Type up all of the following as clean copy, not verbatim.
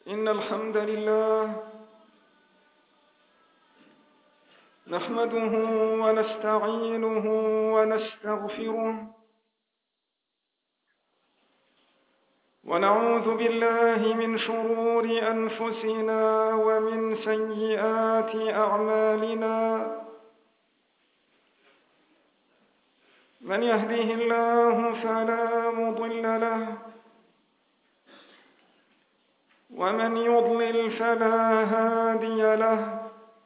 إن الحمد لله نحمده ونستعينه ونستغفره ونعوذ بالله من شرور أنفسنا ومن سيئات أعمالنا. من يهده الله فلا مضل له ومن يضلل فلا هادي له،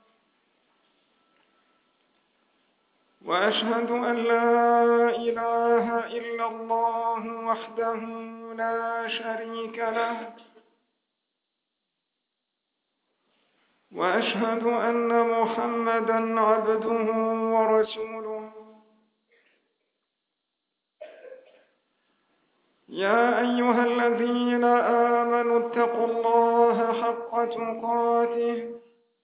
وأشهد أن لا إله إلا الله وحده لا شريك له، وأشهد أن محمدًا عبده ورسوله. يا أيها الذين آمنوا اتقوا الله حق تقاته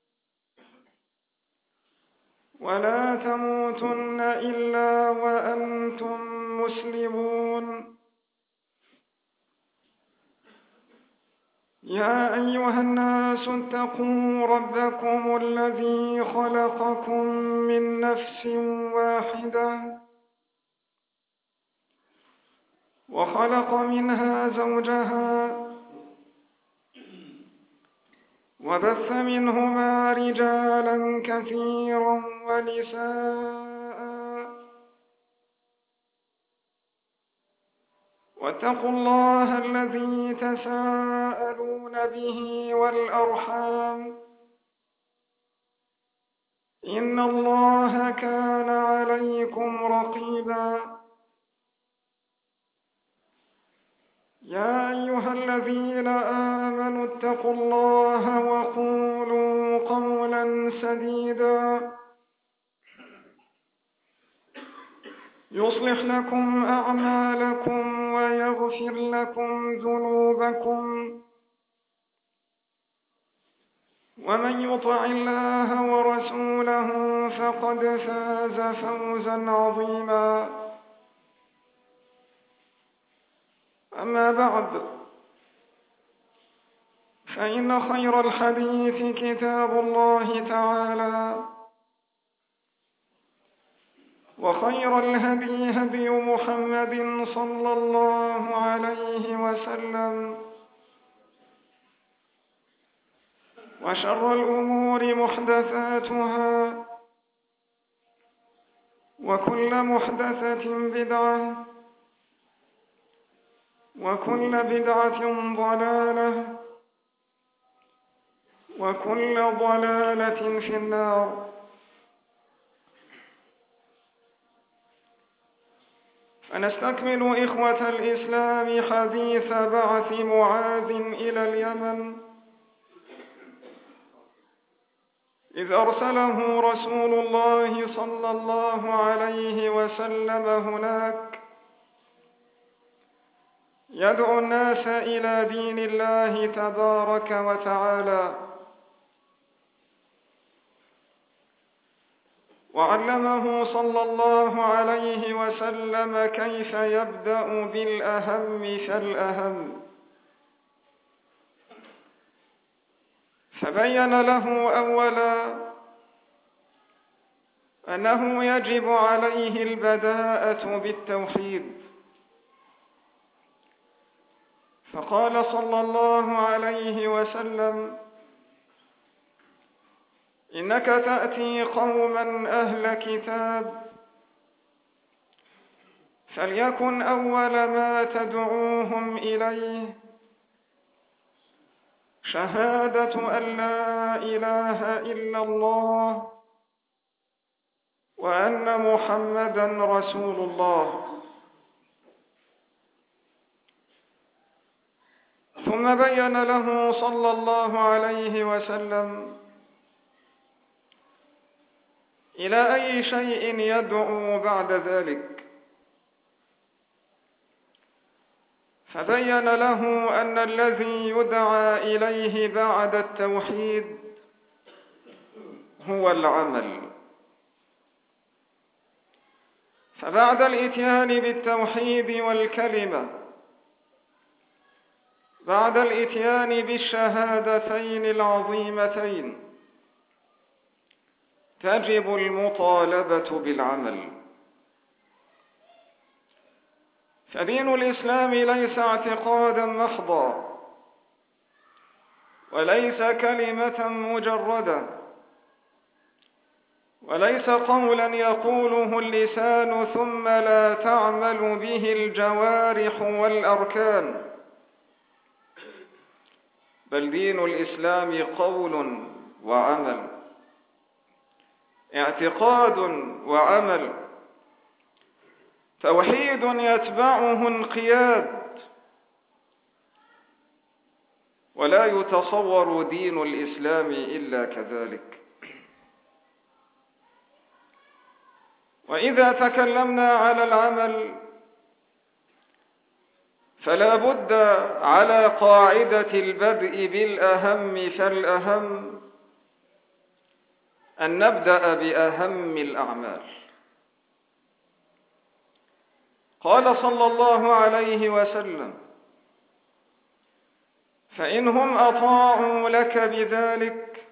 ولا تموتن إلا وأنتم مسلمون. يا أيها الناس اتقوا ربكم الذي خلقكم من نفس واحدة وخلق منها زوجها وبث منهما رجالا كثيرا ونساء، واتقوا الله الذي تساءلون به والأرحام إن الله كان عليكم رقيبا. يا أيها الذين آمنوا اتقوا الله وقولوا قولا سديدا يصلح لكم أعمالكم ويغفر لكم ذنوبكم، ومن يطع الله ورسوله فقد فاز فوزا عظيما. أما بعد، فإن خير الحديث كتاب الله تعالى، وخير الهدي هدي محمد صلى الله عليه وسلم، وشر الأمور محدثاتها، وكل محدثة بدعة، وكل بدعة ضلالة، وكل ضلالة في النار. فنستكمل إخوة الإسلام حديث بعث معاذ إلى اليمن، إذ أرسله رسول الله صلى الله عليه وسلم هناك يدعو الناس إلى دين الله تبارك وتعالى، وعلمه صلى الله عليه وسلم كيف يبدأ بالأهم فالأهم، فبين له أولا أنه يجب عليه البداءة بالتوحيد، فقال صلى الله عليه وسلم: إنك تأتي قوما أهل كتاب، فليكن أول ما تدعوهم إليه شهادة أن لا إله إلا الله وأن محمدا رسول الله. ثم بين له صلى الله عليه وسلم إلى أي شيء يدعو بعد ذلك، فبين له أن الذي يدعى إليه بعد التوحيد هو العمل. فبعد الإتيان بالتوحيد والكلمة بعد الإتيان بالشهادتين العظيمتين تجب المطالبة بالعمل. فدين الإسلام ليس اعتقادا محضا، وليس كلمة مجردة، وليس قولا يقوله اللسان ثم لا تعمل به الجوارح والأركان، بل دين الإسلام قول وعمل، اعتقاد وعمل، توحيد يتبعه انقياد. ولا يتصور دين الإسلام إلا كذلك. وإذا تكلمنا على العمل فلا بد على قاعدة البدء بالأهم فالأهم أن نبدأ بأهم الأعمال. قال صلى الله عليه وسلم: فإنهم أطاعوا لك بذلك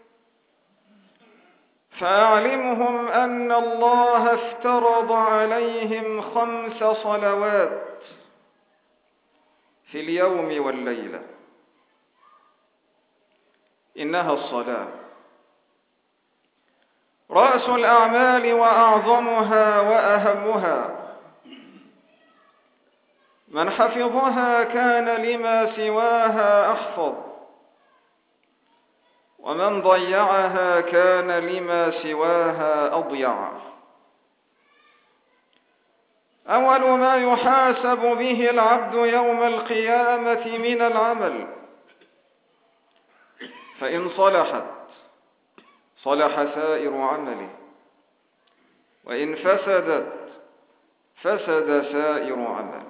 فأعلمهم أن الله افترض عليهم 5 صلوات في اليوم والليلة، إنها الصلاة رأس الأعمال وأعظمها وأهمها، من حفظها كان لما سواها أحفظ، ومن ضيعها كان لما سواها أضيع. أول ما يحاسب به العبد يوم القيامة من العمل، فإن صلحت صلح سائر عمله، وإن فسدت فسد سائر عمله،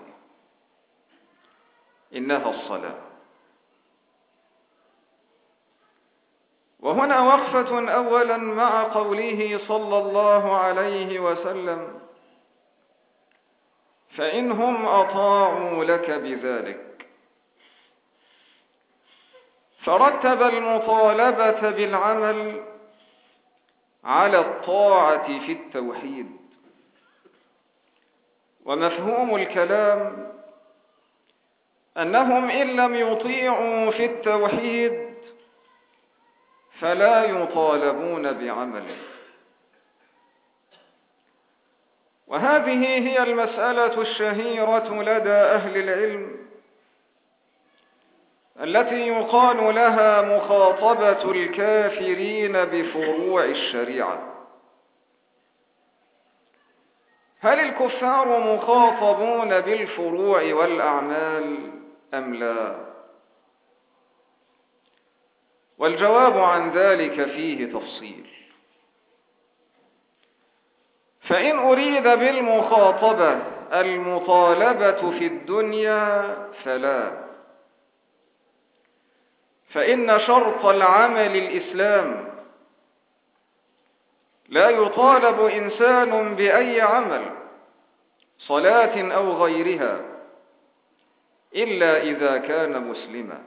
إنها الصلاة. وهنا وقفة أولا مع قوله صلى الله عليه وسلم: فإنهم أطاعوا لك بذلك، فرتب المطالبة بالعمل على الطاعة في التوحيد. ومفهوم الكلام أنهم إن لم يطيعوا في التوحيد فلا يطالبون بعمله. وهذه هي المسألة الشهيرة لدى أهل العلم التي يقال لها مخاطبة الكافرين بفروع الشريعة. هل الكفار مخاطبون بالفروع والأعمال أم لا؟ والجواب عن ذلك فيه تفصيل. فإن أريد بالمخاطبة المطالبة في الدنيا فلا، فإن شرط العمل الإسلام، لا يطالب إنسان بأي عمل صلاة أو غيرها إلا إذا كان مسلما،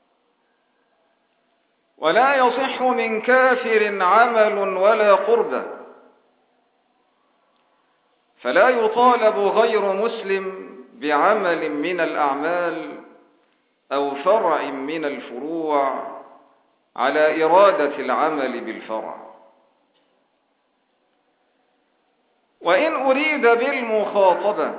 ولا يصح من كافر عمل ولا قربة، فلا يطالب غير مسلم بعمل من الأعمال أو فرع من الفروع على إرادة العمل بالفرع. وإن أريد بالمخاطبة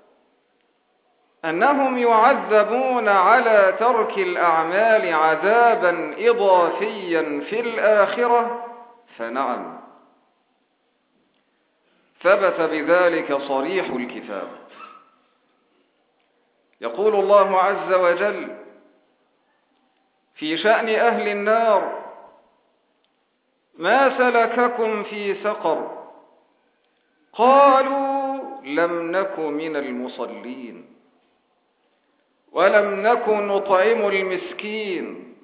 أنهم يعذبون على ترك الأعمال عذابا إضافيا في الآخرة فنعم، ثبت بذلك صريح الكتاب. يقول الله عز وجل في شأن أهل النار: ما سلككم في سقر؟ قالوا لم نك من المصلين ولم نك نطعم المسكين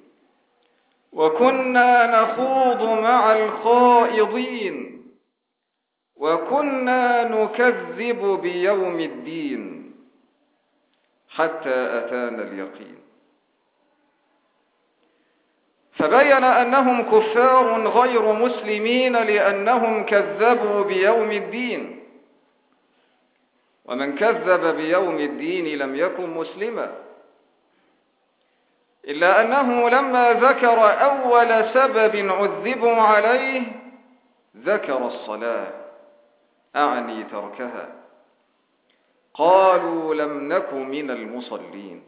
وكنا نخوض مع الخائضين وكنا نكذب بيوم الدين حتى أتانا اليقين. فبين أنهم كفار غير مسلمين لأنهم كذبوا بيوم الدين، ومن كذب بيوم الدين لم يكن مسلما، إلا أنه لما ذكر أول سبب عذبوا عليه ذكر الصلاة، أعني تركها، قالوا لم نك من المصلين،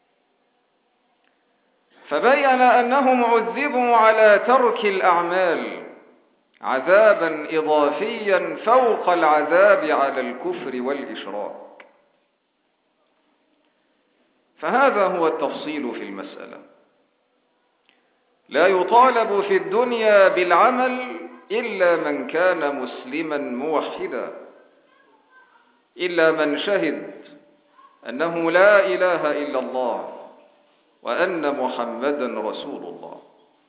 فبين أنهم عذبوا على ترك الأعمال عذابا إضافيا فوق العذاب على الكفر والإشراك. فهذا هو التفصيل في المسألة. لا يطالب في الدنيا بالعمل إلا من كان مسلما موحدا، إلا من شهد أنه لا إله إلا الله وأن محمدا رسول الله.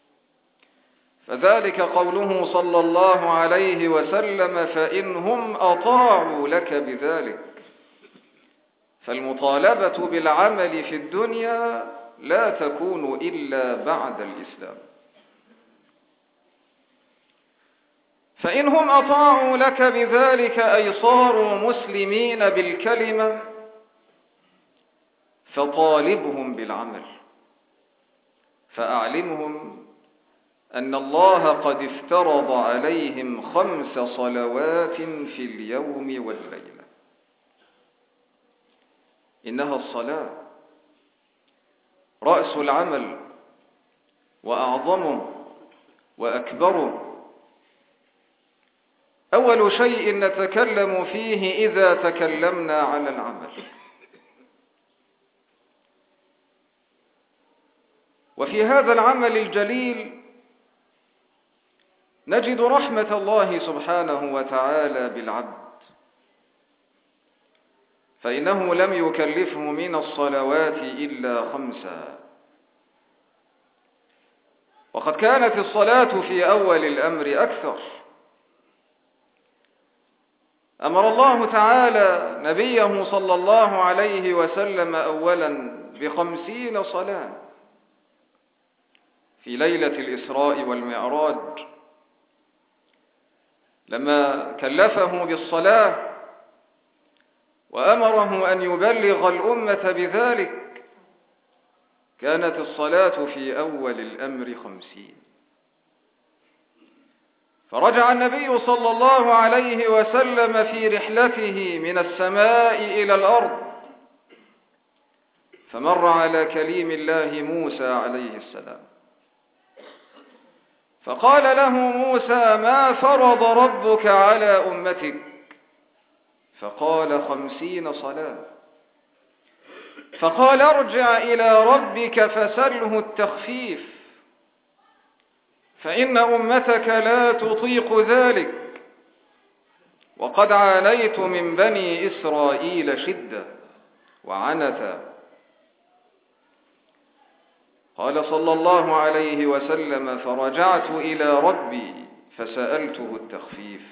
فذلك قوله صلى الله عليه وسلم: فإنهم أطاعوا لك بذلك. فالمطالبة بالعمل في الدنيا لا تكون إلا بعد الإسلام. فإنهم أطاعوا لك بذلك أي صاروا مسلمين بالكلمة، فطالبهم بالعمل، فأعلمهم أن الله قد افترض عليهم 5 صلوات في اليوم والليلة. إنها الصلاة رأس العمل وأعظمه وأكبره، أول شيء نتكلم فيه إذا تكلمنا على العمل. وفي هذا العمل الجليل نجد رحمة الله سبحانه وتعالى بالعبد، فإنه لم يكلفه من الصلوات إلا 5. وقد كانت الصلاة في أول الأمر أكثر. أمر الله تعالى نبيه صلى الله عليه وسلم أولا ب50 صلاة في ليلة الإسراء والمعراج، لما كلفه بالصلاة وأمره أن يبلغ الأمة بذلك، كانت الصلاة في أول الأمر 50. فرجع النبي صلى الله عليه وسلم في رحلته من السماء إلى الأرض، فمر على كليم الله موسى عليه السلام، فقال له موسى: ما فرض ربك على أمتك؟ فقال: 50 صلاة. فقال: ارجع إلى ربك فسله التخفيف، فإن أمتك لا تطيق ذلك، وقد عانيت من بني إسرائيل شدة وعنتا. قال صلى الله عليه وسلم: فرجعت إلى ربي فسألته التخفيف.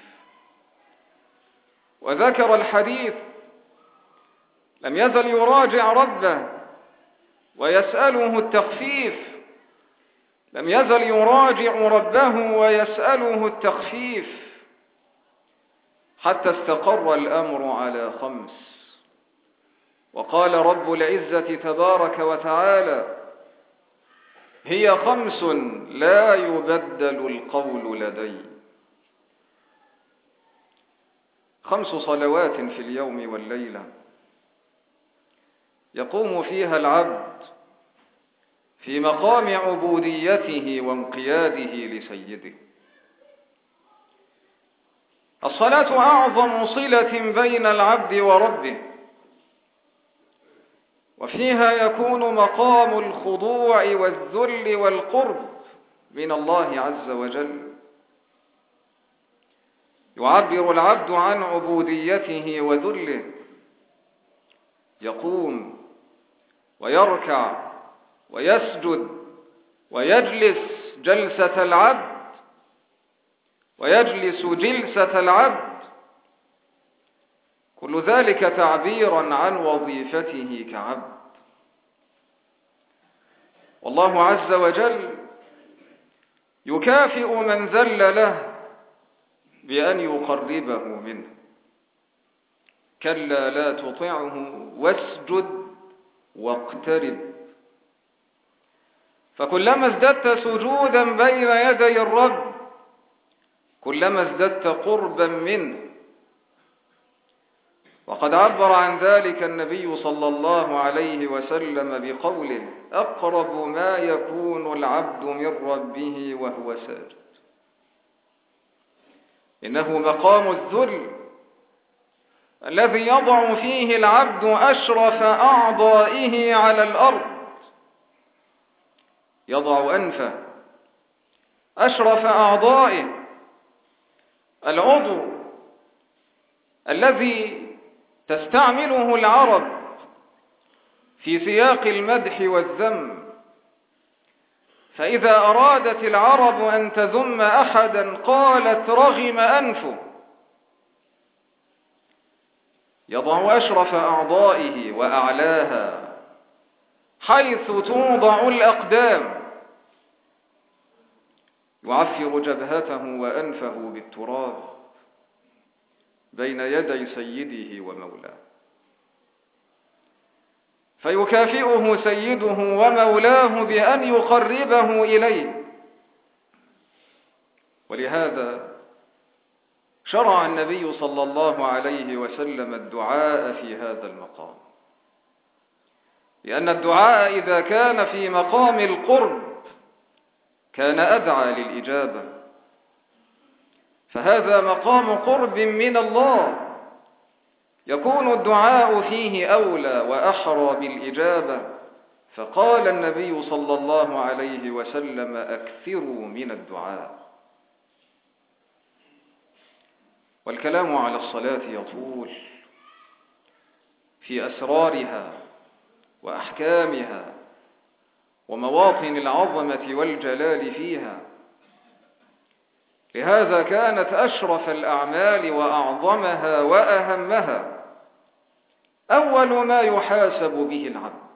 وذكر الحديث: لم يزل يراجع ربه ويسأله التخفيف، لم يزل يراجع ربه ويسأله التخفيف، حتى استقر الأمر على 5. وقال رب العزة تبارك وتعالى: هي 5 لا يبدل القول لدي. 5 صلوات في اليوم والليلة يقوم فيها العبد في مقام عبوديته وانقياده لسيده. الصلاة أعظم صلة بين العبد وربه، وفيها يكون مقام الخضوع والذل والقرب من الله عز وجل. يعبر العبد عن عبوديته وذله، يقوم ويركع ويسجد ويجلس جلسة العبد ويجلس جلسة العبد، كل ذلك تعبيرا عن وظيفته كعبد. والله عز وجل يكافئ من ذل له بأن يقربه منه. كلا لا تطعه واسجد واقترب. فكلما ازددت سجودا بين يدي الرب كلما ازددت قربا منه. وقد عبر عن ذلك النبي صلى الله عليه وسلم بقوله: أقرب ما يكون العبد من ربه وهو ساجد. إنه مقام الذل الذي يضع فيه العبد أشرف أعضائه على الأرض، يضع أنفه أشرف أعضائه، العضو الذي تستعمله العرب في سياق المدح والذم. فإذا أرادت العرب أن تذم أحدا قالت: رغم أنفه. يضع أشرف أعضائه وأعلاها حيث توضع الأقدام، يعفر جبهته وأنفه بالتراب بين يدي سيده ومولاه، فيكافئه سيده ومولاه بأن يقربه إليه. ولهذا شرع النبي صلى الله عليه وسلم الدعاء في هذا المقام، لأن الدعاء إذا كان في مقام القرب كان أدعى للإجابة، فهذا مقام قرب من الله، يكون الدعاء فيه أولى وأحرى بالإجابة. فقال النبي صلى الله عليه وسلم: أكثروا من الدعاء. والكلام على الصلاة يطول في أسرارها وأحكامها ومواطن العظمة والجلال فيها. لهذا كانت أشرف الأعمال وأعظمها وأهمها أول ما يحاسب به العبد،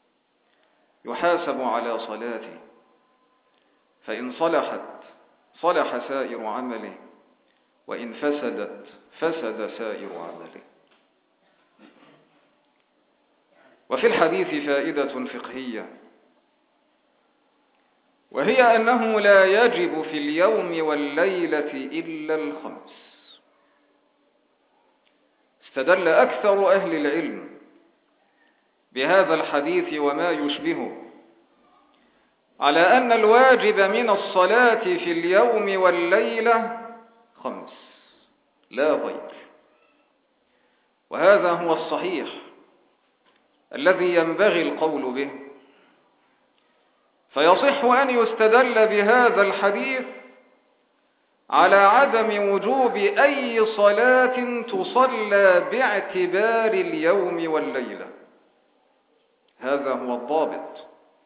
يحاسب على صلاته، فإن صلحت صلح سائر عمله، وإن فسدت فسد سائر عمله. وفي الحديث فائدة فقهية، وهي أنه لا يجب في اليوم والليلة إلا الخمس. استدل أكثر أهل العلم بهذا الحديث وما يشبهه على أن الواجب من الصلاة في اليوم والليلة 5 لا غير. وهذا هو الصحيح الذي ينبغي القول به. فيصح أن يستدل بهذا الحديث على عدم وجوب أي صلاة تصلى باعتبار اليوم والليلة، هذا هو الضابط.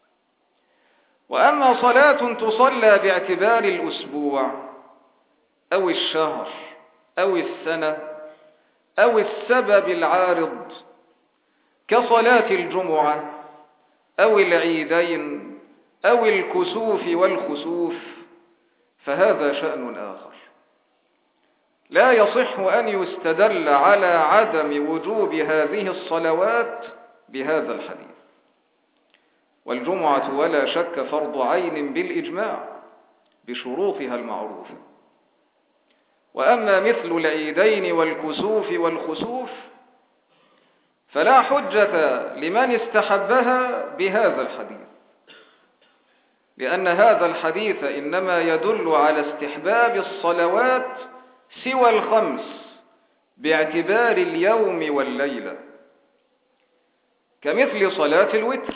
وأما صلاة تصلى باعتبار الأسبوع أو الشهر أو السنة أو السبب العارض كصلاة الجمعة أو العيدين أو الكسوف والخسوف، فهذا شأن آخر. لا يصح أن يستدل على عدم وجوب هذه الصلوات بهذا الحديث. والجمعة ولا شك فرض عين بالإجماع بشروطها المعروفة. وأما مثل العيدين والكسوف والخسوف فلا حجة لمن استحبها بهذا الحديث، لأن هذا الحديث إنما يدل على استحباب الصلوات سوى 5 باعتبار اليوم والليلة، كمثل صلاة الوتر.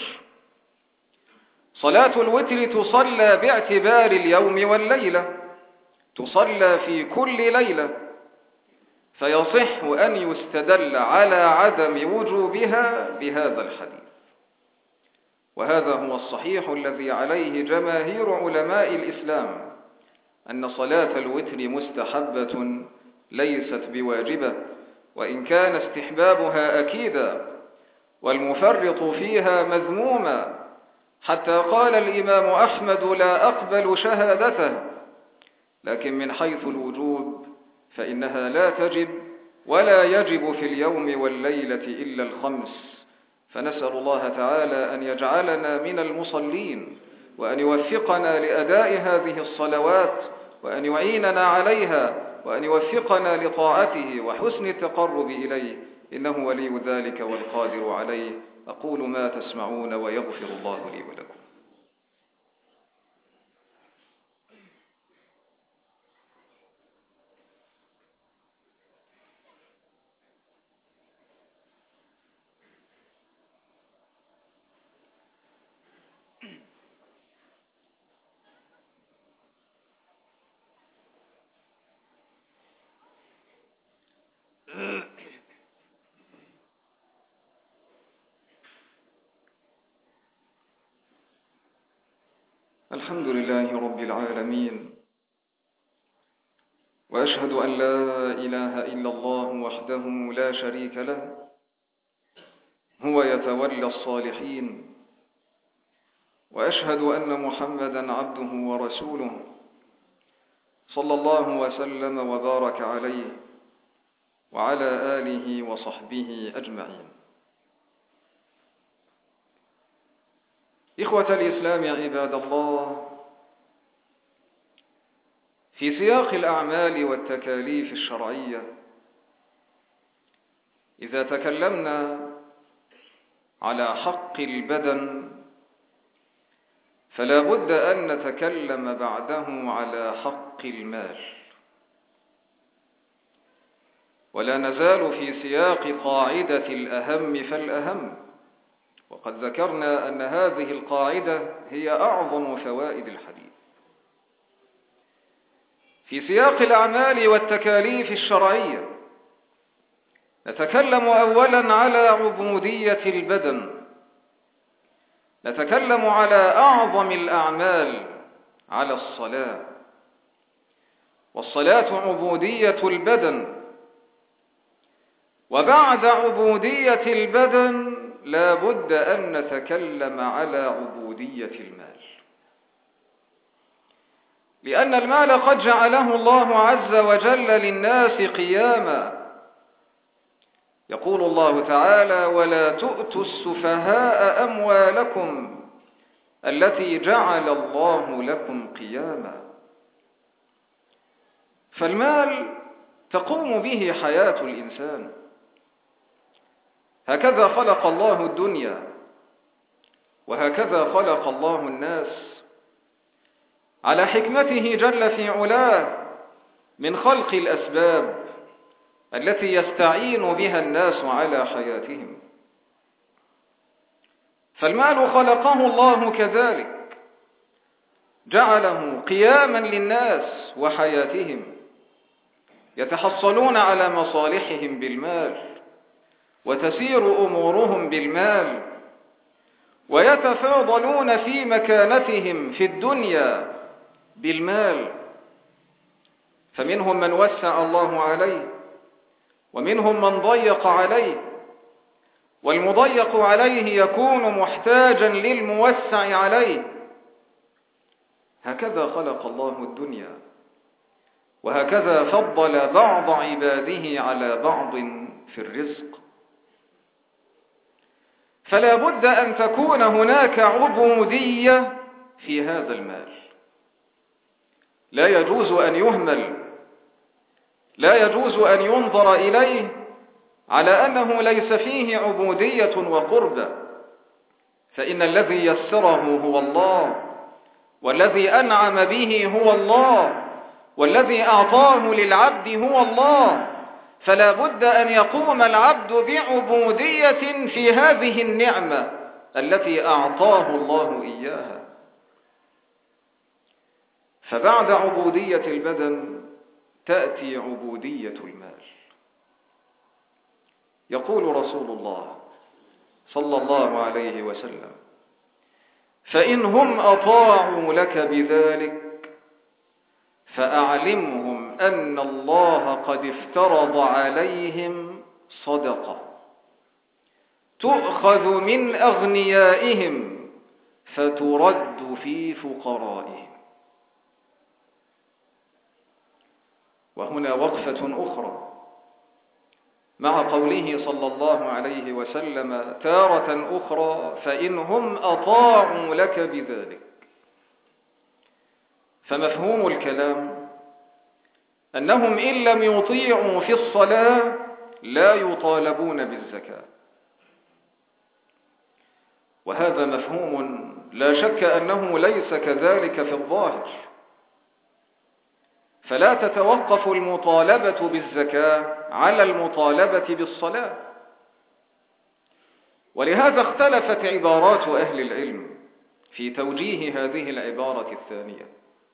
صلاة الوتر تصلى باعتبار اليوم والليلة، تصلى في كل ليلة، فيصح أن يستدل على عدم وجوبها بهذا الحديث. وهذا هو الصحيح الذي عليه جماهير علماء الإسلام، أن صلاة الوتر مستحبة ليست بواجبة، وإن كان استحبابها أكيدا والمفرط فيها مذموما، حتى قال الإمام أحمد: لا أقبل شهادته، لكن من حيث الوجوب فإنها لا تجب ولا يجب في اليوم والليلة إلا الخمس. فنسأل الله تعالى أن يجعلنا من المصلين، وأن يوفقنا لأداء هذه الصلوات، وأن يعيننا عليها، وأن يوفقنا لطاعته وحسن التقرب إليه، إنه ولي ذلك والقادر عليه. أقول ما تسمعون ويغفر الله لي ولكم. الحمد لله رب العالمين، وأشهد أن لا إله إلا الله وحده لا شريك له، هو يتولى الصالحين. وأشهد أن محمدًا عبده ورسوله، صلى الله وسلم وبارك عليه وعلى آله وصحبه أجمعين. إخوة الإسلام عباد الله، في سياق الأعمال والتكاليف الشرعية، إذا تكلمنا على حق البدن فلا بد أن نتكلم بعده على حق المال. ولا نزال في سياق قاعدة الأهم فالأهم، وقد ذكرنا أن هذه القاعدة هي أعظم فوائد الحديث. في سياق الأعمال والتكاليف الشرعية نتكلم أولاً على عبودية البدن، نتكلم على أعظم الأعمال، على الصلاة. والصلاة عبودية البدن، وبعد عبودية البدن لا بد أن نتكلم على عبودية المال، لأن المال قد جعله الله عز وجل للناس قياما. يقول الله تعالى: ولا تؤتوا السفهاء أموالكم التي جعل الله لكم قياما. فالمال تقوم به حياة الإنسان، هكذا خلق الله الدنيا، وهكذا خلق الله الناس، على حكمته جل في علاه من خلق الأسباب التي يستعين بها الناس على حياتهم. فالمال خلقه الله كذلك، جعله قياما للناس وحياتهم، يتحصلون على مصالحهم بالمال، وتسير أمورهم بالمال، ويتفاضلون في مكانتهم في الدنيا بالمال. فمنهم من وسع الله عليه، ومنهم من ضيق عليه، والمضيق عليه يكون محتاجا للموسع عليه. هكذا خلق الله الدنيا، وهكذا فضل بعض عباده على بعض في الرزق. فلا بد أن تكون هناك عبودية في هذا المال، لا يجوز أن يهمل، لا يجوز أن ينظر إليه على أنه ليس فيه عبودية وقربة، فإن الذي يسره هو الله، والذي أنعم به هو الله، والذي أعطاه للعبد هو الله. فلا بد أن يقوم العبد بعبودية في هذه النعمة التي أعطاه الله إياها. فبعد عبودية البدن تأتي عبودية المال. يقول رسول الله صلى الله عليه وسلم: فإنهم أطاعوا لك بذلك فأعلمهم أن الله قد افترض عليهم صدقة تؤخذ من أغنيائهم فترد في فقرائهم. وهنا وقفة أخرى مع قوله صلى الله عليه وسلم تارة أخرى فإنهم أطاعوا لك بذلك. فمفهوم الكلام أنهم إن لم يطيعوا في الصلاة لا يطالبون بالزكاة، وهذا مفهوم لا شك أنه ليس كذلك في الظاهر، فلا تتوقف المطالبة بالزكاة على المطالبة بالصلاة. ولهذا اختلفت عبارات أهل العلم في توجيه هذه العبارة الثانية.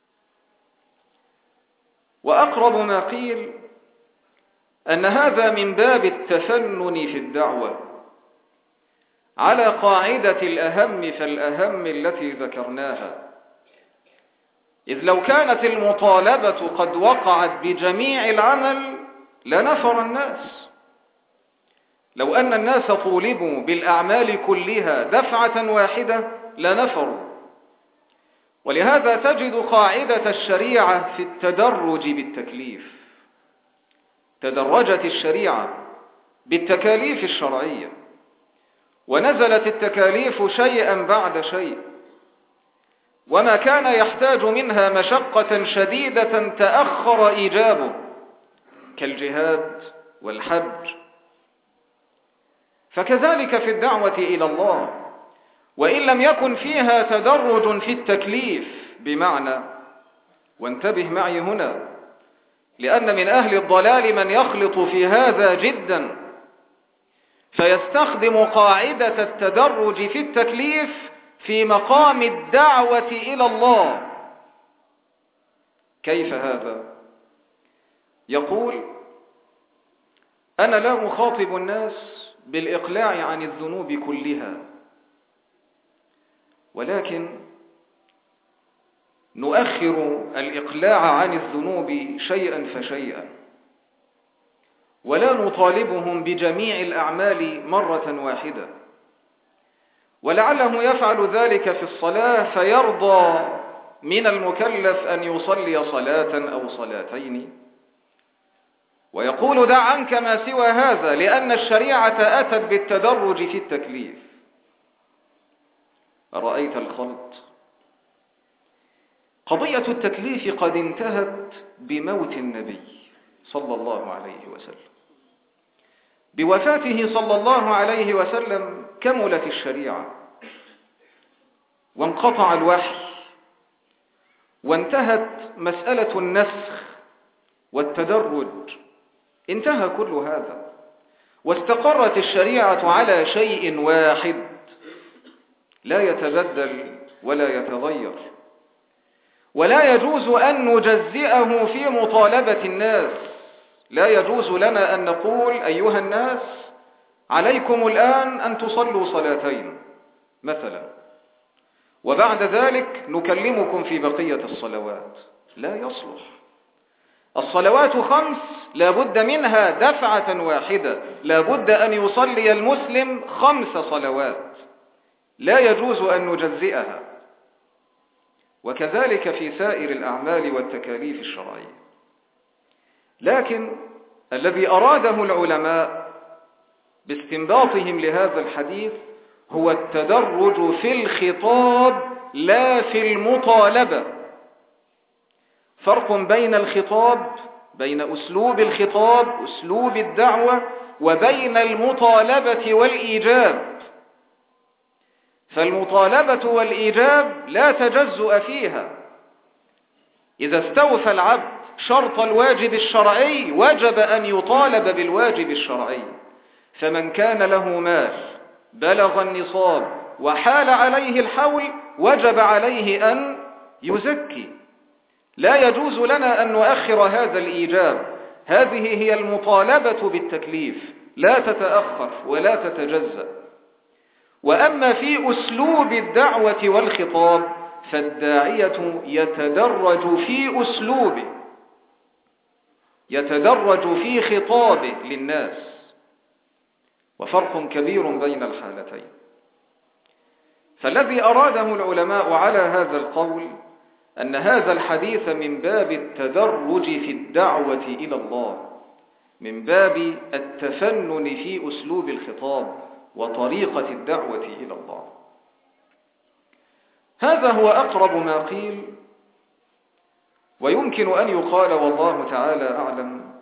وأقرب ما قيل أن هذا من باب التفنن في الدعوة على قاعدة الأهم فالأهم التي ذكرناها، إذ لو كانت المطالبة قد وقعت بجميع العمل لنفر الناس. لو أن الناس طولبوا بالأعمال كلها دفعة واحدة لنفروا. ولهذا تجد قاعدة الشريعة في التدرج بالتكليف. تدرجت الشريعة بالتكاليف الشرعية، ونزلت التكاليف شيئا بعد شيء، وما كان يحتاج منها مشقة شديدة تأخر إيجابه كالجهاد والحج. فكذلك في الدعوة إلى الله، وإن لم يكن فيها تدرج في التكليف بمعنى، وانتبه معي هنا لأن من أهل الضلال من يخلط في هذا جدا فيستخدم قاعدة التدرج في التكليف في مقام الدعوة إلى الله. كيف هذا؟ يقول أنا لا أخاطب الناس بالإقلاع عن الذنوب كلها، ولكن نؤخر الإقلاع عن الذنوب شيئا فشيئا، ولا نطالبهم بجميع الأعمال مرة واحدة. ولعله يفعل ذلك في الصلاة فيرضى من المكلف أن يصلي صلاة أو صلاتين، ويقول دع عنك ما سوى هذا، لأن الشريعة أتت بالتدرج في التكليف. أرأيت الخلط؟ قضية التكليف قد انتهت بموت النبي صلى الله عليه وسلم. بوفاته صلى الله عليه وسلم كملت الشريعة وانقطع الوحي، وانتهت مسألة النسخ والتدرج، انتهى كل هذا، واستقرت الشريعة على شيء واحد لا يتبدل ولا يتغير. ولا يجوز أن نجزئه في مطالبة الناس. لا يجوز لنا أن نقول أيها الناس عليكم الآن أن تصلوا صلاتين مثلا، وبعد ذلك نكلمكم في بقية الصلوات. لا يصلح. الصلوات 5 لا بد منها دفعة واحدة، لا بد أن يصلي المسلم 5 صلوات، لا يجوز أن نجزئها. وكذلك في سائر الأعمال والتكاليف الشرعية. لكن الذي أراده العلماء باستنباطهم لهذا الحديث هو التدرج في الخطاب لا في المطالبة. فرق بين الخطاب، بين أسلوب الخطاب أسلوب الدعوة، وبين المطالبة والإيجاب. فالمطالبة والإيجاب لا تجزؤ فيها. إذا استوفى العبد شرط الواجب الشرعي وجب أن يطالب بالواجب الشرعي. فمن كان له مال بلغ النصاب وحال عليه الحول وجب عليه أن يزكي. لا يجوز لنا أن نؤخر هذا الإيجاب. هذه هي المطالبة بالتكليف، لا تتأخر ولا تتجزأ. وأما في أسلوب الدعوة والخطاب فالداعية يتدرج في أسلوبه، يتدرج في خطابه للناس، وفرق كبير بين الحالتين. فالذي أراده العلماء على هذا القول أن هذا الحديث من باب التدرج في الدعوة إلى الله، من باب التفنن في أسلوب الخطاب وطريقة الدعوة إلى الله. هذا هو أقرب ما قيل، ويمكن أن يقال والله تعالى أعلم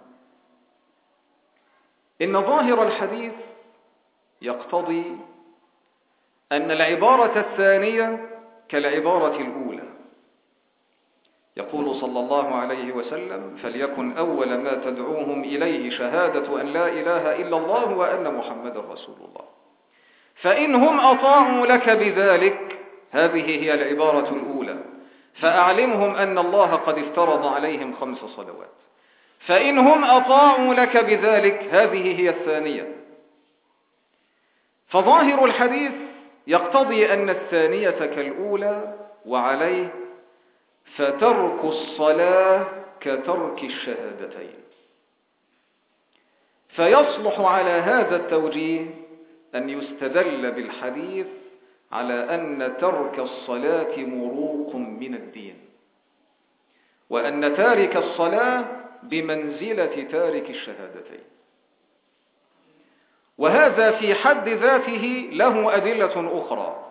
إن ظاهر الحديث يقتضي أن العبارة الثانية كالعبارة الأولى. يقول صلى الله عليه وسلم: فليكن أول ما تدعوهم إليه شهادة أن لا إله إلا الله وأن محمدا رسول الله، فإنهم أطاعوا لك بذلك، هذه هي العبارة الأولى، فأعلمهم أن الله قد افترض عليهم 5 صلوات. فإنهم أطاعوا لك بذلك، هذه هي الثانية. فظاهر الحديث يقتضي أن الثانية كالأولى، وعليه فترك الصلاة كترك الشهادتين. فيصلح على هذا التوجيه أن يستدل بالحديث على أن ترك الصلاة مروق من الدين، وأن تارك الصلاة بمنزلة تارك الشهادتين. وهذا في حد ذاته له أدلة أخرى،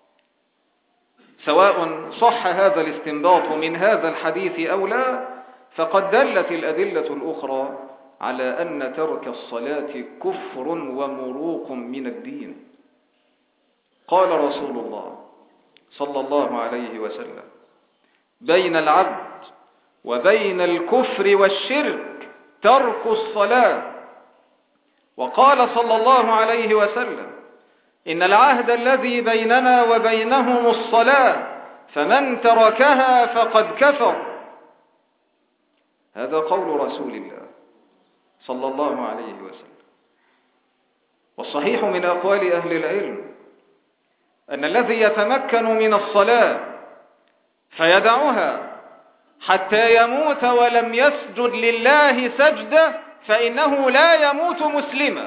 سواء صح هذا الاستنباط من هذا الحديث أو لا، فقد دلت الأدلة الأخرى على أن ترك الصلاة كفر ومروق من الدين. قال رسول الله صلى الله عليه وسلم: بين العبد وبين الكفر والشرك ترك الصلاة. وقال صلى الله عليه وسلم: إن العهد الذي بيننا وبينهم الصلاة، فمن تركها فقد كفر. هذا قول رسول الله صلى الله عليه وسلم. والصحيح من أقوال أهل العلم أن الذي يتمكن من الصلاة فيدعها حتى يموت ولم يسجد لله سجدة، فإنه لا يموت مسلما.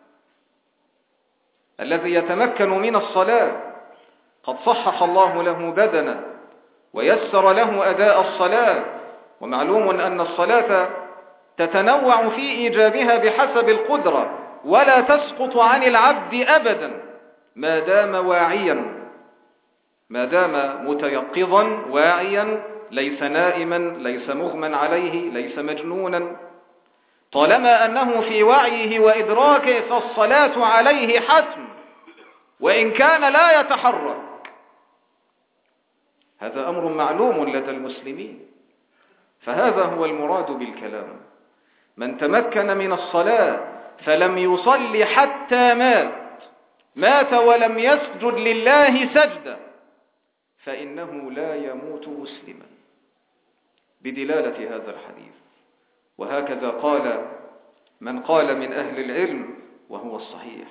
الذي يتمكن من الصلاة قد صحح الله له بدنا ويسر له أداء الصلاة، ومعلوم أن الصلاة تتنوع في إيجابها بحسب القدرة، ولا تسقط عن العبد أبدا ما دام واعيا، ما دام متيقظا واعيا، ليس نائما، ليس مغمى عليه، ليس مجنونا. طالما أنه في وعيه وإدراكه فالصلاة عليه حتم، وإن كان لا يتحرك. هذا أمر معلوم لدى المسلمين. فهذا هو المراد بالكلام: من تمكن من الصلاة فلم يصلي حتى مات ولم يسجد لله سجدة، فإنه لا يموت مسلما، بدلالة هذا الحديث. وهكذا قال من قال من أهل العلم، وهو الصحيح.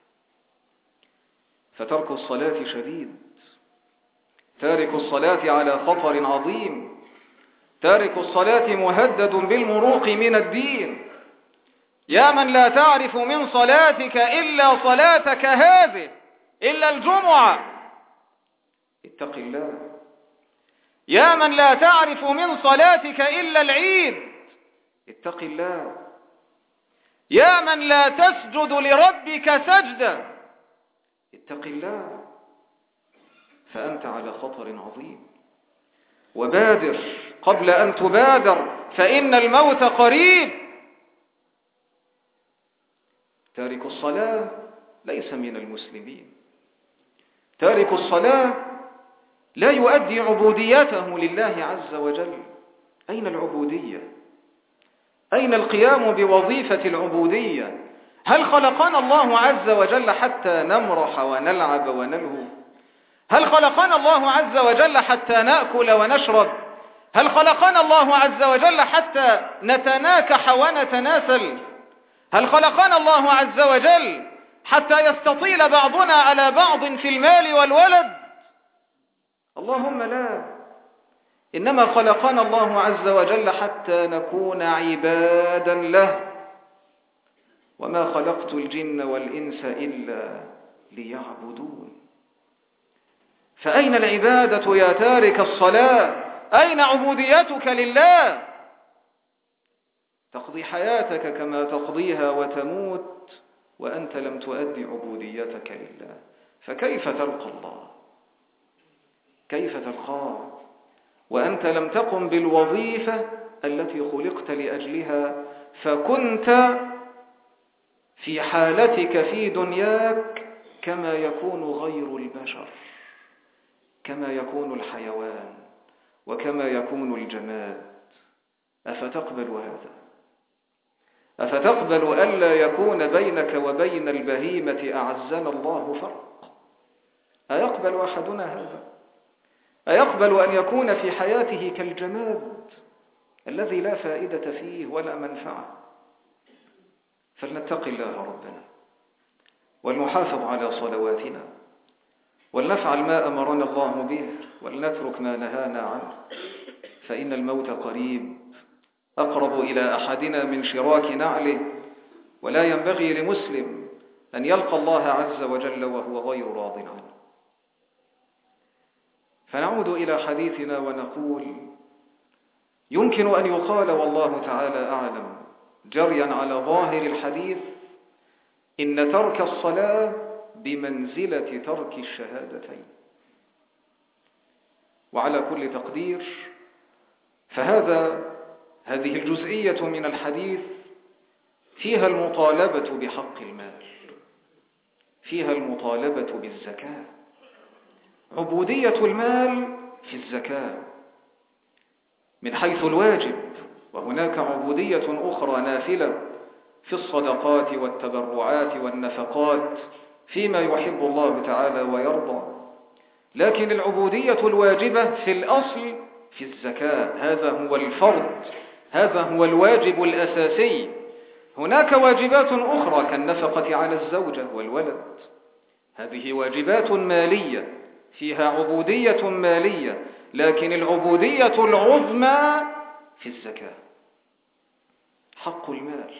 فترك الصلاة شديد، تارك الصلاة على خطر عظيم، تارك الصلاة مهدد بالمروق من الدين. يا من لا تعرف من صلاتك إلا صلاتك هذه، إلا الجمعة، اتق الله. يا من لا تعرف من صلاتك إلا العيد، اتق الله. يا من لا تسجد لربك سجدة، اتق الله. فأنت على خطر عظيم. وبادر قبل أن تبادر، فإن الموت قريب. تارك الصلاة ليس من المسلمين. تارك الصلاة لا يؤدي عبوديته لله عز وجل. أين العبودية؟ أين القيام بوظيفة العبودية؟ هل خلقنا الله عز وجل حتى نمرح ونلعب ونلهو؟ هل خلقنا الله عز وجل حتى نأكل ونشرب؟ هل خلقنا الله عز وجل حتى نتناكح ونتناسل؟ هل خلقنا الله عز وجل حتى يستطيل بعضنا على بعض في المال والولد؟ اللهم لا. إنما خلقنا الله عز وجل حتى نكون عبادا له. وما خلقت الجن والإنس إلا ليعبدون. فأين العبادة يا تارك الصلاة؟ أين عبوديتك لله؟ تقضي حياتك كما تقضيها وتموت وأنت لم تؤدي عبوديتك لله، فكيف تلقى الله؟ كيف تلقاه وأنت لم تقم بالوظيفة التي خلقت لأجلها، فكنت في حالتك في دنياك كما يكون غير البشر، كما يكون الحيوان وكما يكون الجماد. أفتقبل هذا؟ أفتقبل ألا يكون بينك وبين البهيمة أعزنا الله فرق؟ أيقبل أحدنا هذا؟ أيقبل أن يكون في حياته كالجماد الذي لا فائدة فيه ولا منفعة؟ فلنتق الله ربنا ولنحافظ على صلواتنا ولنفعل ما أمرنا الله به ولنترك ما نهانا عنه، فإن الموت قريب أقرب إلى أحدنا من شراك نعله، ولا ينبغي لمسلم أن يلقى الله عز وجل وهو غير راض عنه. فنعود إلى حديثنا ونقول: يمكن أن يقال والله تعالى أعلم جريا على ظاهر الحديث إن ترك الصلاة بمنزلة ترك الشهادتين. وعلى كل تقدير هذه الجزئية من الحديث فيها المطالبة بحق المال، فيها المطالبة بالزكاة، عبودية المال في الزكاة من حيث الواجب، وهناك عبودية أخرى نافلة في الصدقات والتبرعات والنفقات فيما يحب الله تعالى ويرضى. لكن العبودية الواجبة في الأصل في الزكاة، هذا هو الفرض، هذا هو الواجب الأساسي. هناك واجبات أخرى كالنفقة على الزوجة والولد، هذه واجبات مالية فيها عبودية مالية، لكن العبودية العظمى في الزكاة، حق المال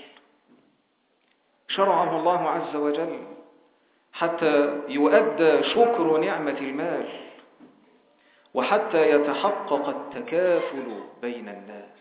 شرعه الله عز وجل حتى يؤدى شكر نعمة المال، وحتى يتحقق التكافل بين الناس.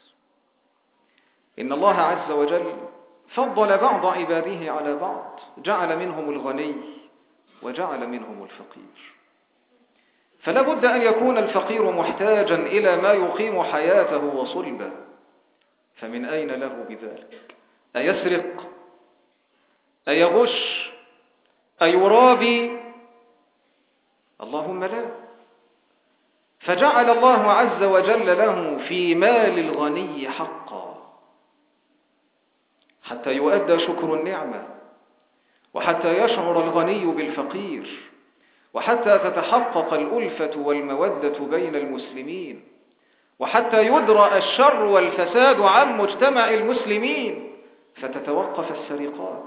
إن الله عز وجل فضل بعض عباده على بعض، جعل منهم الغني وجعل منهم الفقير، فلا بد أن يكون الفقير محتاجا إلى ما يقيم حياته وصلبه، فمن أين له بذلك؟ أيسرق؟ أيغش؟ أيرابي؟ اللهم لا. فجعل الله عز وجل له في مال الغني حقا حتى يؤدى شكر النعمة، وحتى يشعر الغني بالفقير، وحتى تتحقق الألفة والمودة بين المسلمين، وحتى يدرأ الشر والفساد عن مجتمع المسلمين، فتتوقف السرقات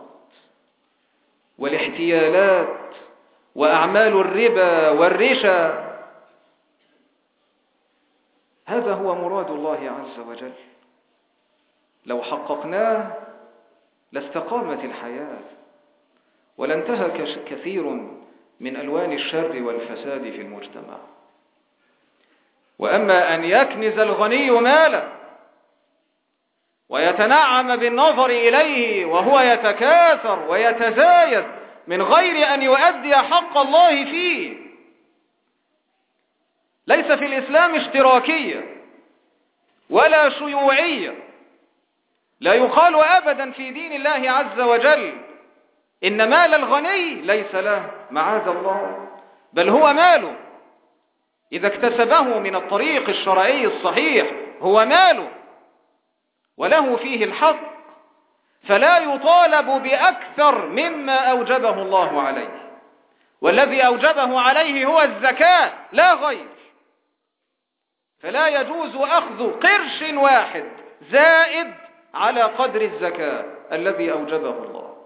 والاحتيالات وأعمال الربا والرشا. هذا هو مراد الله عز وجل، لو حققناه لاستقامت الحياة ولانتهى كثير من ألوان الشر والفساد في المجتمع. وأما أن يكنز الغني ماله ويتنعم بالنظر إليه وهو يتكاثر ويتزايد من غير أن يؤدي حق الله فيه، ليس في الإسلام اشتراكية ولا شيوعية. لا يقال أبدا في دين الله عز وجل إن مال الغني ليس له، معاذ الله، بل هو ماله إذا اكتسبه من الطريق الشرعي الصحيح، هو ماله وله فيه الحق، فلا يطالب بأكثر مما أوجبه الله عليه، والذي أوجبه عليه هو الزكاة لا غير. فلا يجوز أخذ قرش واحد زائد على قدر الزكاة الذي أوجبه الله.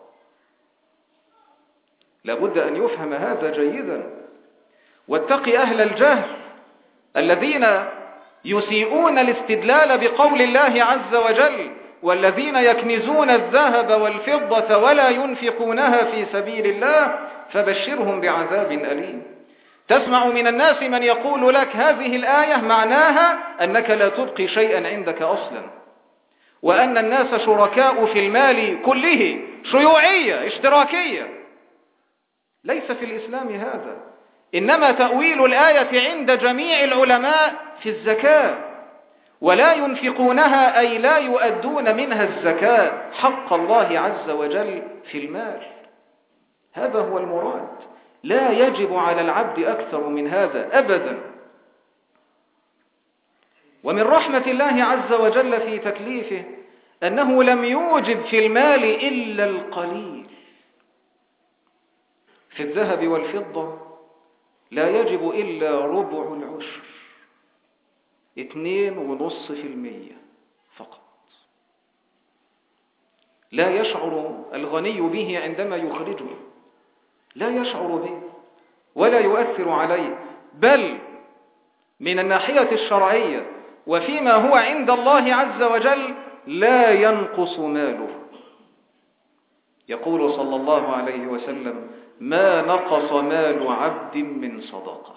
لابد أن يفهم هذا جيدا. واتق أهل الجهل الذين يسيئون الاستدلال بقول الله عز وجل: والذين يكنزون الذهب والفضة ولا ينفقونها في سبيل الله فبشرهم بعذاب أليم. تسمع من الناس من يقول لك هذه الآية معناها أنك لا تبقي شيئا عندك أصلا، وأن الناس شركاء في المال كله، شيوعية اشتراكية. ليس في الإسلام هذا، إنما تأويل الآية عند جميع العلماء في الزكاة، ولا ينفقونها أي لا يؤدون منها الزكاة حق الله عز وجل في المال. هذا هو المراد، لا يجب على العبد أكثر من هذا أبدا. ومن رحمة الله عز وجل في تكليفه أنه لم يوجب في المال إلا القليل. في الذهب والفضة لا يجب إلا ربع العشر، 2.5% فقط. لا يشعر الغني به عندما يخرجه، لا يشعر به ولا يؤثر عليه، بل من الناحية الشرعية وفيما هو عند الله عز وجل لا ينقص ماله. يقول صلى الله عليه وسلم: ما نقص مال عبد من صدقة.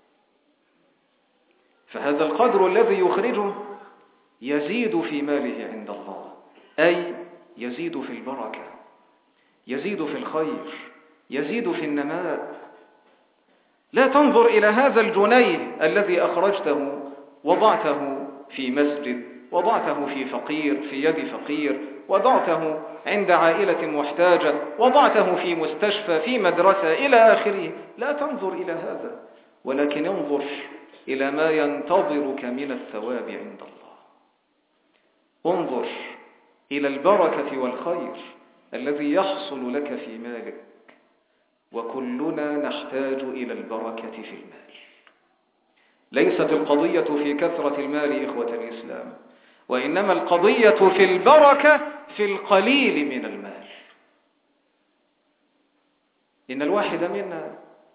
فهذا القدر الذي يخرجه يزيد في ماله عند الله، أي يزيد في البركة، يزيد في الخير، يزيد في النماء. لا تنظر إلى هذا الجنيه الذي أخرجته وضعته في مسجد، وضعته في فقير، في يد فقير، وضعته عند عائلة محتاجة، وضعته في مستشفى، في مدرسة، إلى آخره. لا تنظر إلى هذا، ولكن انظر إلى ما ينتظرك من الثواب عند الله. انظر إلى البركة والخير الذي يحصل لك في مالك، وكلنا نحتاج إلى البركة في المال. ليست القضية في كثرة المال إخوة الإسلام، وإنما القضية في البركة في القليل من المال. إن الواحد منا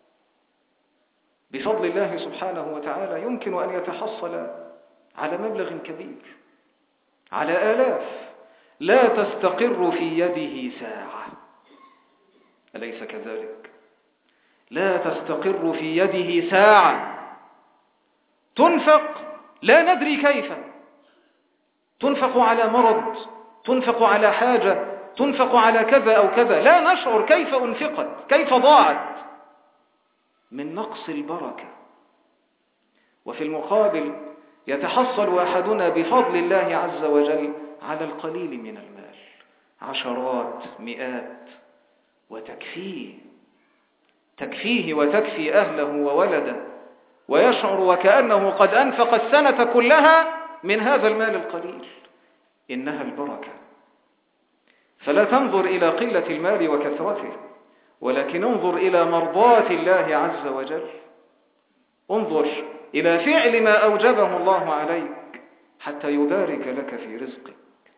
بفضل الله سبحانه وتعالى يمكن أن يتحصل على مبلغ كبير، على آلاف، لا تستقر في يده ساعة. أليس كذلك؟ لا تستقر في يده ساعة، تنفق لا ندري كيف، تنفق على مرض، تنفق على حاجة، تنفق على كذا أو كذا، لا نشعر كيف أنفقت، كيف ضاعت، من نقص البركة. وفي المقابل يتحصل أحدنا بفضل الله عز وجل على القليل من المال، عشرات، مئات، تكفيه وتكفي أهله وولده، ويشعر وكأنه قد أنفق السنة كلها من هذا المال القليل. إنها البركة. فلا تنظر إلى قلة المال وكثرته، ولكن انظر إلى مرضاة الله عز وجل. انظر إلى فعل ما أوجبه الله عليك حتى يبارك لك في رزقك.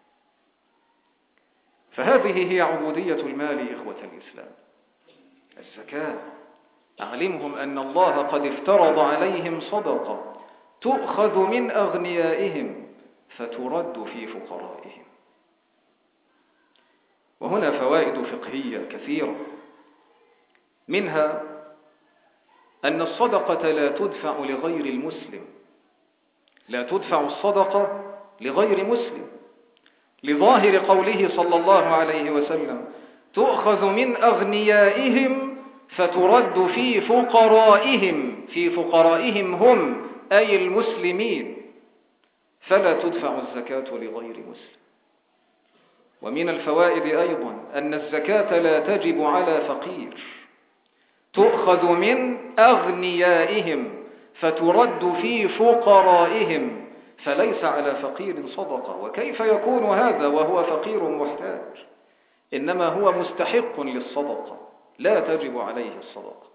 فهذه هي عبودية المال إخوة الإسلام. الزكاة، أعلمهم أن الله قد افترض عليهم صدقة تؤخذ من أغنيائهم فترد في فقرائهم. وهنا فوائد فقهية كثيرة، منها أن الصدقة لا تدفع لغير المسلم، لا تدفع الصدقة لغير مسلم، لظاهر قوله صلى الله عليه وسلم: تؤخذ من أغنيائهم فترد في فقرائهم، في فقرائهم هم أي المسلمين، فلا تدفع الزكاة لغير مسلم. ومن الفوائد أيضا أن الزكاة لا تجب على فقير، تؤخذ من أغنيائهم فترد في فقرائهم، فليس على فقير صدقة. وكيف يكون هذا وهو فقير محتاج؟ إنما هو مستحق للصدقة، لا تجب عليه الصدقة.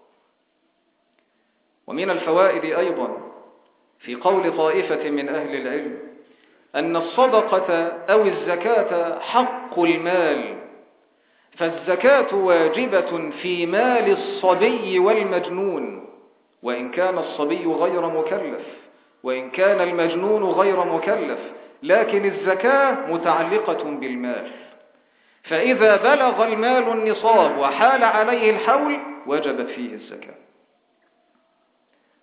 ومن الفوائد أيضا في قول طائفة من أهل العلم أن الصدقة أو الزكاة حق المال، فالزكاة واجبة في مال الصبي والمجنون، وإن كان الصبي غير مكلف، وإن كان المجنون غير مكلف، لكن الزكاة متعلقة بالمال. فإذا بلغ المال النصاب وحال عليه الحول وجبت فيه الزكاة.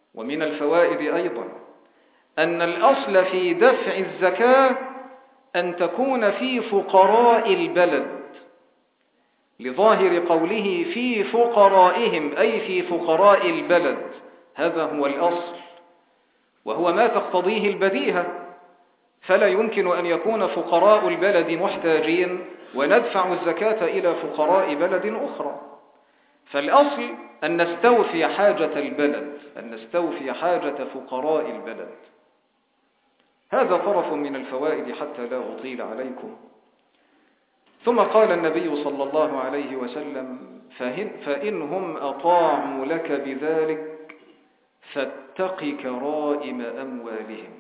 ومن الفوائد أيضا أن الأصل في دفع الزكاة أن تكون في فقراء البلد، لظاهر قوله في فقرائهم، أي في فقراء البلد، هذا هو الأصل، وهو ما تقتضيه البديهة، فلا يمكن أن يكون فقراء البلد محتاجين وندفع الزكاة إلى فقراء بلد أخرى. فالأصل أن نستوفي حاجة البلد، أن نستوفي حاجة فقراء البلد. هذا طرف من الفوائد حتى لا أطيل عليكم. ثم قال النبي صلى الله عليه وسلم: فإنهم أطاعوا لك بذلك فاتق كرائم أموالهم.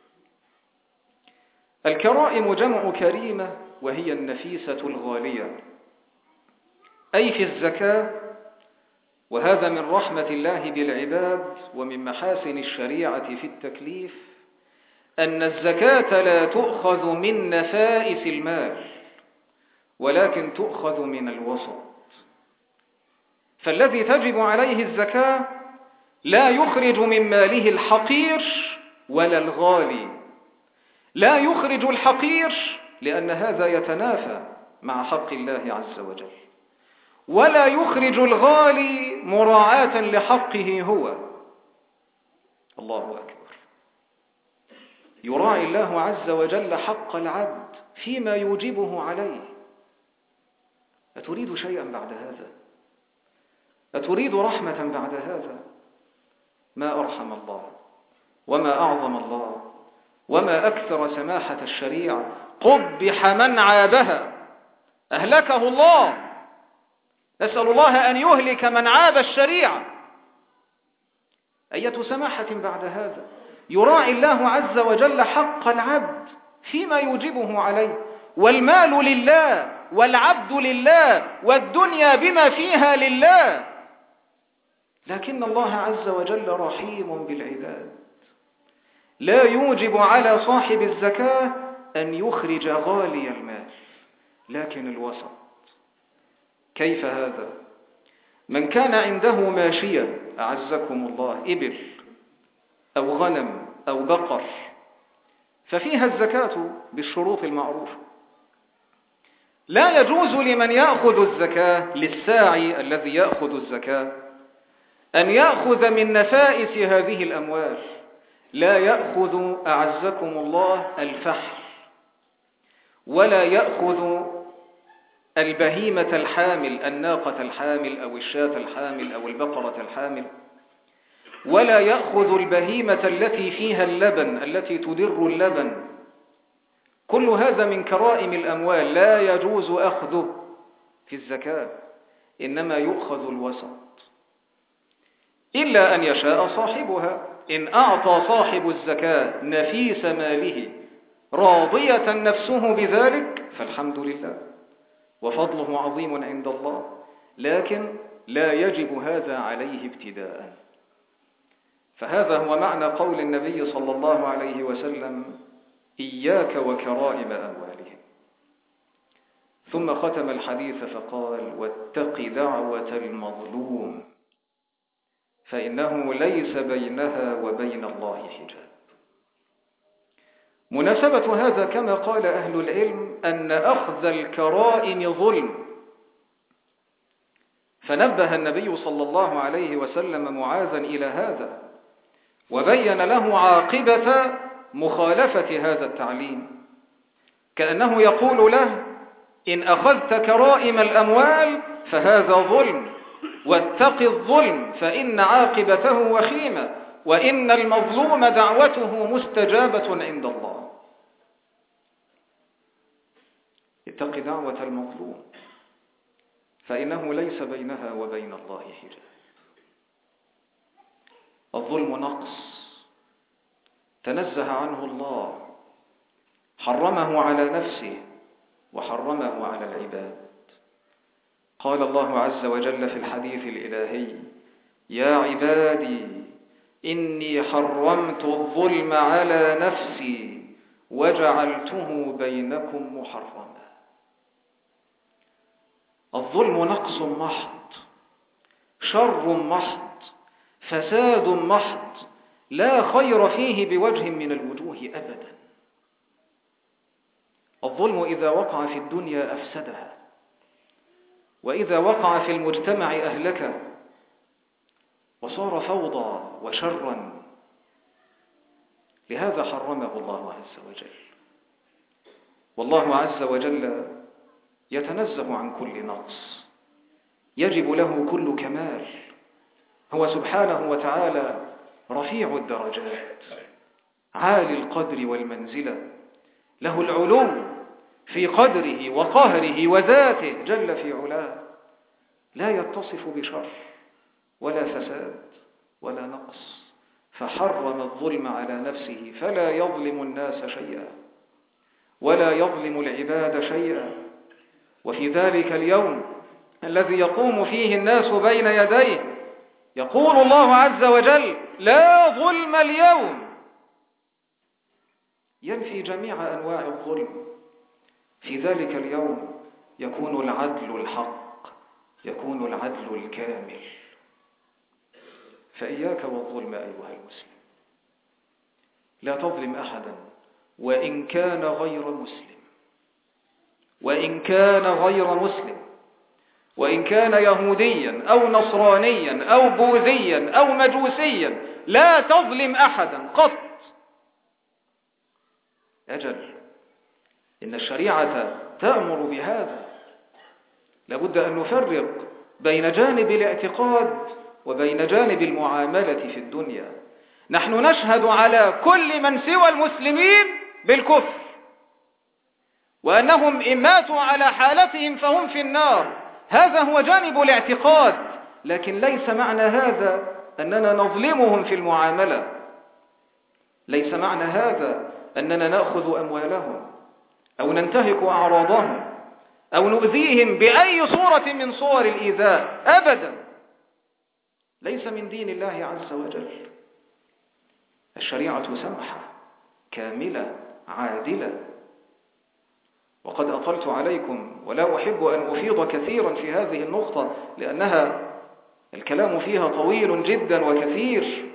الكرائم جمع كريمة، وهي النفيسة الغالية، أي في الزكاة. وهذا من رحمة الله بالعباد ومن محاسن الشريعة في التكليف، أن الزكاة لا تؤخذ من نفائس المال، ولكن تؤخذ من الوسط. فالذي تجب عليه الزكاة لا يخرج من ماله الحقير ولا الغالي، لا يخرج الحقير لأن هذا يتنافى مع حق الله عز وجل، ولا يخرج الغالي مراعاة لحقه هو. الله أكبر. يراعي الله عز وجل حق العبد فيما يوجبه عليه. أتريد شيئا بعد هذا؟ أتريد رحمة بعد هذا؟ ما أرحم الله، وما أعظم الله، وما أكثر سماحة الشريعة. قبح من عابها، أهلكه الله. نسأل الله أن يهلك من عاب الشريعة. أية سماحة بعد هذا؟ يراعي الله عز وجل حق العبد فيما يوجبه عليه، والمال لله، والعبد لله، والدنيا بما فيها لله، لكن الله عز وجل رحيم بالعباد، لا يوجب على صاحب الزكاة أن يخرج غالي المال، لكن الوسط. كيف هذا؟ من كان عنده ماشية، أعزكم الله، إبل أو غنم أو بقر، ففيها الزكاة بالشروط المعروفة. لا يجوز لمن يأخذ الزكاة، للساعي الذي يأخذ الزكاة، أن يأخذ من نفائس هذه الأموال. لا يأخذ، أعزكم الله، الفحل، ولا يأخذ البهيمة الحامل، الناقة الحامل أو الشاة الحامل أو البقرة الحامل، ولا يأخذ البهيمة التي فيها اللبن، التي تدر اللبن. كل هذا من كرائم الأموال لا يجوز أخذه في الزكاة، إنما يؤخذ الوسط، إلا أن يشاء صاحبها. إن أعطى صاحب الزكاة نفيس ماله راضية نفسه بذلك فالحمد لله، وفضله عظيم عند الله، لكن لا يجب هذا عليه ابتداء. فهذا هو معنى قول النبي صلى الله عليه وسلم: إياك وكرائم أموالهم. ثم ختم الحديث فقال: واتق دعوة المظلوم فإنه ليس بينها وبين الله حجاب. مناسبة هذا كما قال أهل العلم أن أخذ الكرائم ظلم، فنبه النبي صلى الله عليه وسلم معاذا إلى هذا، وبين له عاقبة مخالفة هذا التعليم، كأنه يقول له: إن أخذت كرائم الأموال فهذا ظلم، واتق الظلم فإن عاقبته وخيمة، وإن المظلوم دعوته مستجابة عند الله. اتق دعوة المظلوم فإنه ليس بينها وبين الله حجاب. الظلم نقص تنزه عنه الله، حرمه على نفسه وحرمه على العباد. قال الله عز وجل في الحديث الإلهي: يا عبادي إني حرمت الظلم على نفسي وجعلته بينكم محرما. الظلم نقص محض، شر محض، فساد محض لا خير فيه بوجه من الوجوه أبدا. الظلم إذا وقع في الدنيا أفسدها، وإذا وقع في المجتمع أهلكه، وصار فوضى وشرا. لهذا حرمه الله عز وجل. والله عز وجل يتنزه عن كل نقص، يجب له كل كمال. هو سبحانه وتعالى رفيع الدرجات، عالي القدر والمنزلة، له العلو في قدره وقهره وذاته جل في علاه، لا يتصف بشر ولا فساد ولا نقص، فحرم الظلم على نفسه فلا يظلم الناس شيئا ولا يظلم العباد شيئا. وفي ذلك اليوم الذي يقوم فيه الناس بين يديه يقول الله عز وجل: لا ظلم اليوم، ينفي جميع أنواع الظلم. في ذلك اليوم يكون العدل الحق، يكون العدل الكامل. فإياك والظلم أيها المسلم، لا تظلم أحدا وإن كان غير مسلم، وإن كان غير مسلم، وإن كان يهوديا أو نصرانيا أو بوذيا أو مجوسيا، لا تظلم أحدا قط. أجل، إن الشريعة تأمر بهذا. لابد أن نفرق بين جانب الاعتقاد وبين جانب المعاملة في الدنيا. نحن نشهد على كل من سوى المسلمين بالكفر، وأنهم إن ماتوا على حالتهم فهم في النار. هذا هو جانب الاعتقاد، لكن ليس معنى هذا أننا نظلمهم في المعاملة، ليس معنى هذا أننا نأخذ أموالهم أو ننتهك أعراضهم أو نؤذيهم بأي صورة من صور الإيذاء، أبدا، ليس من دين الله عز وجل. الشريعة سمحة كاملة عادلة. وقد أطلت عليكم ولا أحب أن أفيض كثيرا في هذه النقطة، لأنها الكلام فيها طويل جدا وكثير.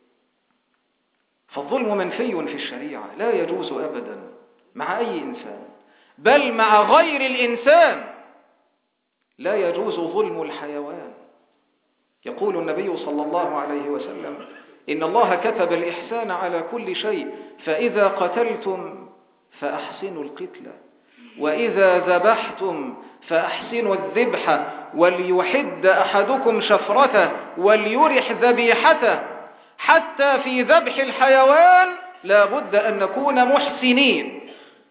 فالظلم منفي في الشريعة، لا يجوز أبدا مع أي إنسان، بل مع غير الإنسان لا يجوز ظلم الحيوان. يقول النبي صلى الله عليه وسلم: إن الله كتب الإحسان على كل شيء، فإذا قتلتم فأحسنوا القتلة، وإذا ذبحتم فأحسنوا الذبح، وليحد أحدكم شفرته وليرح ذبيحته. حتى في ذبح الحيوان لا بد أن نكون محسنين.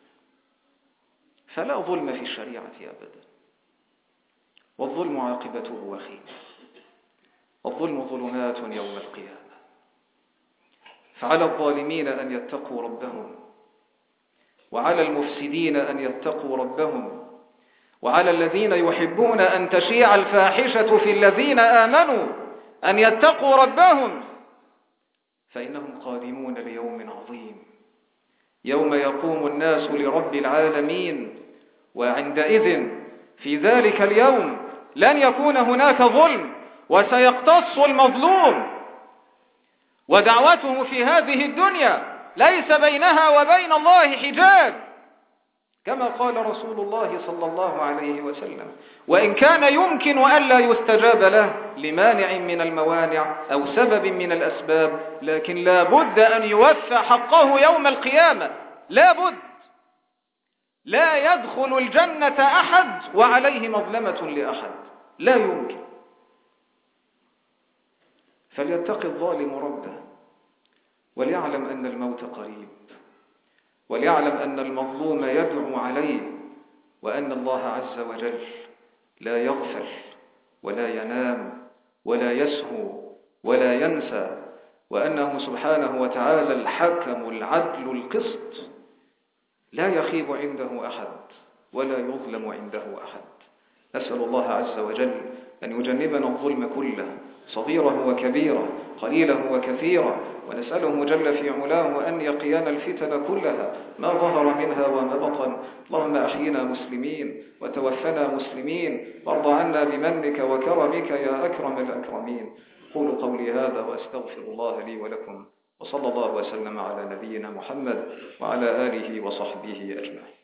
فلا ظلم في الشريعة أبدا، والظلم عاقبته وخيمة. الظلم ظلمات يوم القيامة. فعلى الظالمين أن يتقوا ربهم، وعلى المفسدين أن يتقوا ربهم، وعلى الذين يحبون أن تشيع الفاحشة في الذين آمنوا أن يتقوا ربهم، فإنهم قادمون ليوم عظيم، يوم يقوم الناس لرب العالمين. وعندئذ في ذلك اليوم لن يكون هناك ظلم، وسيقتص المظلوم، ودعوته في هذه الدنيا ليس بينها وبين الله حجاب، كما قال رسول الله صلى الله عليه وسلم: وإن كان يمكن ألا يستجاب له لمانع من الموانع أو سبب من الأسباب، لكن لا بد أن يوفى حقه يوم القيامة. لا بد. لا يدخل الجنة أحد وعليه مظلمة لأحد، لا يمكن. فليتقي الظالم ربه، وليعلم أن الموت قريب، وليعلم أن المظلوم يدعو عليه، وأن الله عز وجل لا يغفل ولا ينام ولا يسهو ولا ينسى، وأنه سبحانه وتعالى الحكم العدل القسط، لا يخيب عنده أحد ولا يظلم عنده أحد. نسأل الله عز وجل أن يجنبنا الظلم كله، صغيره وكبيره، قليله وكثيره، ونسأله جل في علاه أن يقينا الفتن كلها ما ظهر منها وما بطن. اللهم أحينا مسلمين وتوفنا مسلمين، وارض عنا بمنك وكرمك يا أكرم الأكرمين. قولوا قولي هذا وأستغفر الله لي ولكم، وصلى الله وسلم على نبينا محمد وعلى آله وصحبه أجمعين.